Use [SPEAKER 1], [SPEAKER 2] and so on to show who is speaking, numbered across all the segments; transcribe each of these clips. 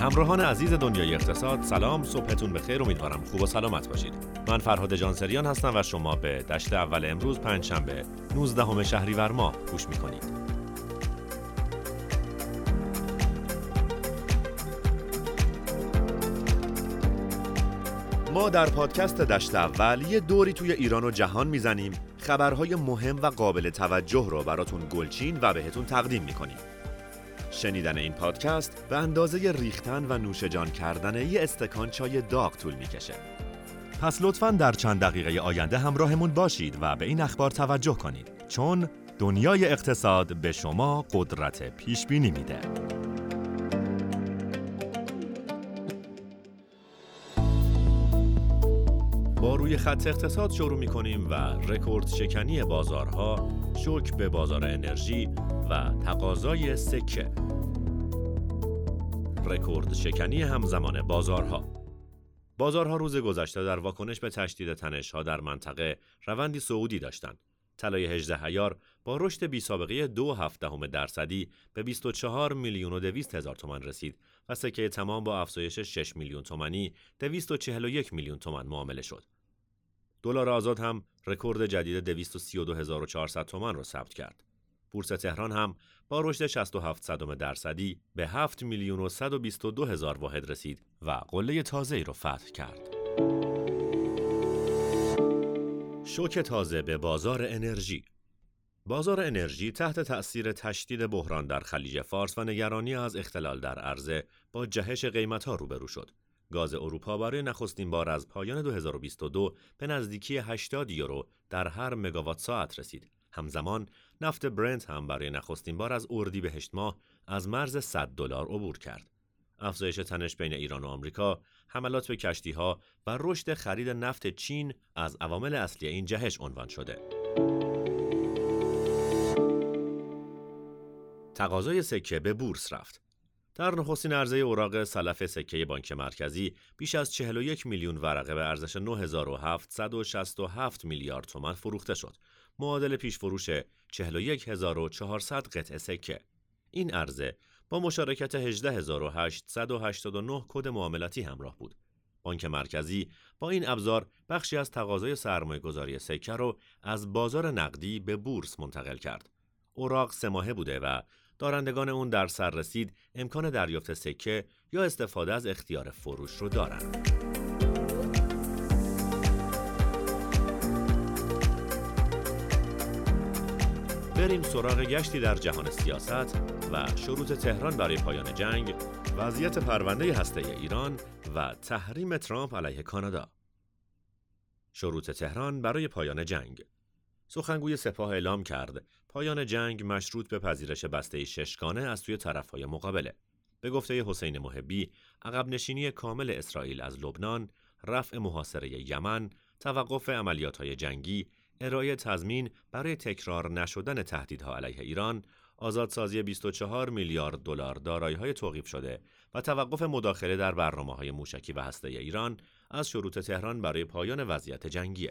[SPEAKER 1] همراهان عزیز دنیای اقتصاد، سلام، صبحتون بخیر، امیدوارم خوب و سلامت باشید. من فرهاد جانسریان هستم و شما به دشت اول امروز پنجشنبه 19 شهریور ماه گوش می‌کنید. ما در پادکست دشت اول یه دوری توی ایران و جهان میزنیم، خبرهای مهم و قابل توجه رو براتون گلچین و بهتون تقدیم می‌کنیم. شنیدن این پادکست به اندازه ریختن و نوشجان کردن یه استکان چای داغ طول میکشه. پس لطفاً در چند دقیقه آینده همراهمون باشید و به این اخبار توجه کنید، چون دنیای اقتصاد به شما قدرت پیش بینی میده. با روی خط اقتصاد شروع می‌کنیم و رکورد شکنی بازارها، شوک به بازار انرژی و تقاضای سکه. رکورد شکنی همزمان بازارها روز گذشته در واکنش به تشدید تنش‌ها در منطقه روندی صعودی داشتند. طلای 18 عیار با رشد بی‌سابقه 0.7% به 24,200,000 تومان رسید و سکه تمام با افزایش 6 میلیون تومانی 241 میلیون تومان معامله شد. دلار آزاد هم رکورد جدید 232,400 تومان را ثبت کرد. بورس تهران هم با رشد 67% به 7,122,000 واحد رسید و قله تازه‌ای را فتح کرد. شوک تازه به بازار انرژی. بازار انرژی تحت تأثیر تشدید بحران در خلیج فارس و نگرانی از اختلال در عرضه با جهش قیمت‌ها روبرو شد. گاز اروپا برای نخستین بار از پایان 2022 به نزدیکی 80 یورو در هر مگاوات ساعت رسید. همزمان نفت برنت هم برای نخستین بار از اردیبهشت ماه از مرز $100 عبور کرد. افزایش تنش بین ایران و آمریکا، حملات به کشتی‌ها و رشد خرید نفت چین از عوامل اصلی این جهش عنوان شده. تقاضای سکه به بورس رفت. در نخستین عرضه اوراق سلف سکه بانک مرکزی بیش از 41 میلیون ورقه به ارزش 9,767 میلیارد تومان فروخته شد، معادل پیش فروش 41,400 قطعه سکه. این عرضه با مشارکت 18,889 کد معاملاتی همراه بود. بانک مرکزی با این ابزار بخشی از تقاضای سرمایه‌گذاری سکه رو از بازار نقدی به بورس منتقل کرد. اوراق 3 ماهه بوده و دارندگان اون در سر رسید امکان دریافت سکه یا استفاده از اختیار فروش رو دارند. بریم سراغ گشتی در جهان سیاست و شروط تهران برای پایان جنگ، وضعیت پرونده هسته‌ای ایران و تحریم ترامپ علیه کانادا. شروط تهران برای پایان جنگ. سخنگوی سپاه اعلام کرد پایان جنگ مشروط به پذیرش بسته 6گانه از سوی طرف‌های مقابله. به گفته حسین محبی، عقب نشینی کامل اسرائیل از لبنان، رفع محاصره یمن، توقف عملیات‌های جنگی، ارائه تضمین برای تکرار نشدن تهدیدها علیه ایران، آزادسازی 24 میلیارد دلار دارایی‌های توقیف شده و توقف مداخله در برنامه‌های موشکی و هسته‌ای ایران از شروط تهران برای پایان وضعیت جنگی.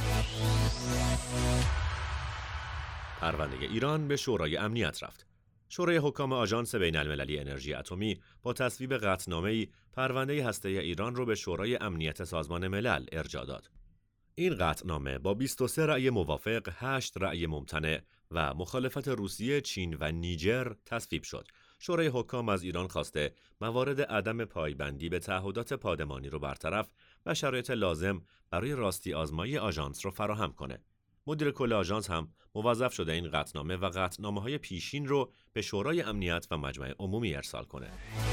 [SPEAKER 1] پرونده ایران به شورای امنیت رفت. شورای حکام آژانس بین‌المللی انرژی اتمی با تصویب قطعنامه‌ای پرونده هسته‌ای ایران را به شورای امنیت سازمان ملل ارجاع داد. این قطعنامه با 23 رأی موافق، 8 رأی ممتنع و مخالفت روسیه، چین و نیجر تصویب شد. شورای حکام از ایران خواسته موارد عدم پایبندی به تعهدات پادمانی رو برطرف و شرایط لازم برای راستی آزمایی آژانس رو فراهم کنه. مدیر کل آژانس هم موظف شده این قطعنامه و قطعنامه‌های پیشین رو به شورای امنیت و مجمع عمومی ارسال کنه.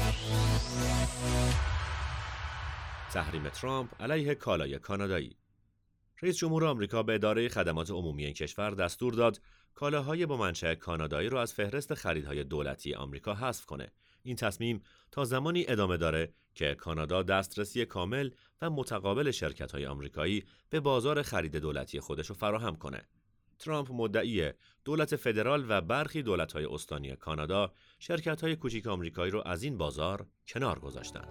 [SPEAKER 1] تحریم ترامپ علیه کالای کانادایی. رئیس جمهور آمریکا به اداره خدمات عمومی این کشور دستور داد کالاهای با منشأ کانادایی را از فهرست خریدهای دولتی آمریکا حذف کنه. این تصمیم تا زمانی ادامه داره که کانادا دسترسی کامل و متقابل شرکت‌های آمریکایی به بازار خرید دولتی خودش رو فراهم کنه. ترامپ مدعی دولت فدرال و برخی دولت‌های استانی کانادا شرکت‌های کوچیک آمریکایی رو از این بازار کنار گذاشتن.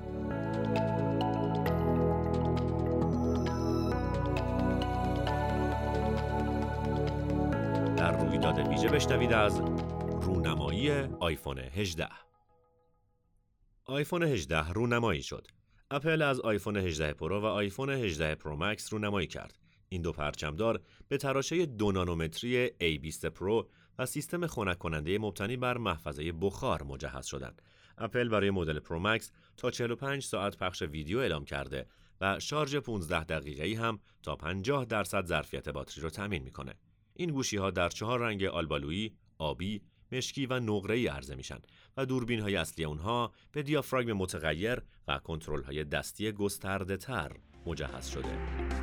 [SPEAKER 1] در رویداد ویژه بشنوید از رونمایی آیفون 18. آیفون 18 رونمایی شد. اپل از آیفون 18 پرو و آیفون 18 پرو مکس رونمایی کرد. این دو پرچمدار به تراشه 2 نانومتری A20 پرو و سیستم خنک کننده مبتنی بر محفظه بخار مجهز شدند. اپل برای مدل پرو مکس تا 45 ساعت پخش ویدیو اعلام کرده و شارژ 15 دقیقه‌ای هم تا 50% ظرفیت باتری رو تامین میکنه. این گوشی‌ها در 4 رنگ آلبالویی، آبی، مشکی و نقره‌ای عرضه میشن و دوربین‌های اصلی اونها به دیافراگم متغیر و کنترل‌های دستی گسترده‌تر مجهز شده.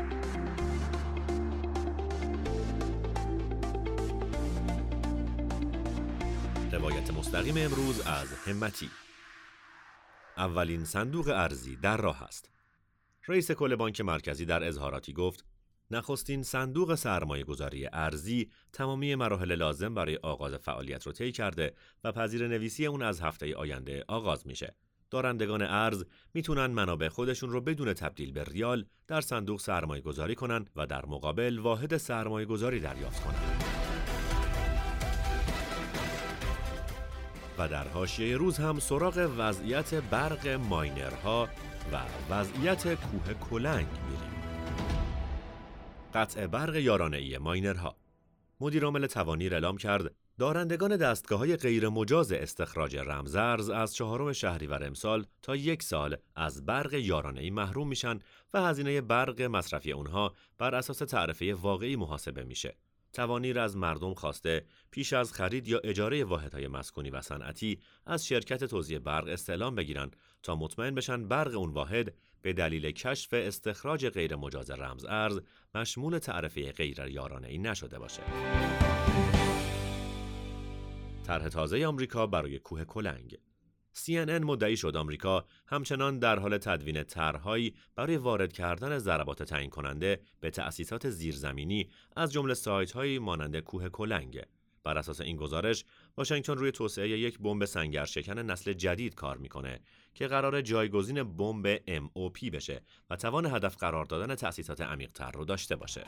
[SPEAKER 1] روایت مستقیم امروز از همتی. اولین صندوق ارزی در راه است. رئیس کل بانک مرکزی در اظهاراتی گفت: نخستین صندوق سرمایه‌گذاری ارزی تمامی مراحل لازم برای آغاز فعالیت رو طی کرده و پذیرنویسی اون از هفته آینده آغاز میشه. دارندگان ارز میتونن منابع خودشون رو بدون تبدیل به ریال در صندوق سرمایه‌گذاری کنن و در مقابل واحد سرمایه‌گذاری دریافت کنن. و در حاشیه روز هم سراغ وضعیت برق ماینرها و وضعیت کوه کلنگ میریم. قطع برق یارانه‌ای ماینرها. مدیر عامل توانیر اعلام کرد دارندگان دستگاه‌های غیر مجاز استخراج رمزارز از 4 شهریور امسال تا 1 سال از برق یارانه‌ای محروم میشن و هزینه برق مصرفی اونها بر اساس تعرفه واقعی محاسبه میشه. توانیر از مردم خواسته پیش از خرید یا اجاره واحدهای مسکونی و صنعتی از شرکت توزیع برق استعلام بگیرن تا مطمئن بشن برق اون واحد به دلیل کشف استخراج غیر مجاز رمز ارز مشمول تعرفه غیر یارانه‌ای نشده باشه. طرح تازه آمریکا برای کوه کلنگ. CNN مدعی شد آمریکا همچنان در حال تدوین طرح‌هایی برای وارد کردن ضربات تعیین کننده به تأسیسات زیرزمینی از جمله سایت‌هایی مانند کوه کلنگ. بر اساس این گزارش، واشنگتن روی توسعه یک بمب سنگرشکن نسل جدید کار میکنه که قراره جایگزین بمب MOP بشه و توان هدف قرار دادن تأسیسات عمیق‌تر رو داشته باشه.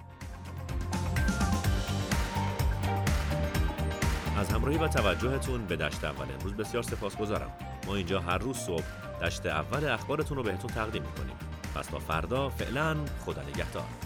[SPEAKER 1] از همراهی و توجهتون به دشت اول امروز بسیار سپاسگزارم. ما اینجا هر روز صبح دشت اول اخبارتون رو بهتون تقدیم میکنیم. پس تا فردا فعلا خدا نگهدار.